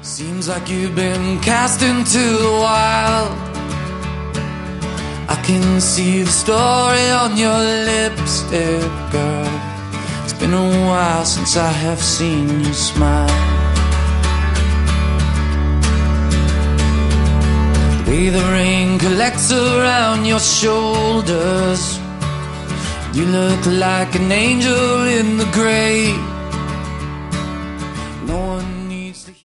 Seems like you've been cast into the wild. I can see the story on your lipstick, girl. It's been a while since I have seen you smile. The way the rain collects around your shoulders, you look like an angel in the grave.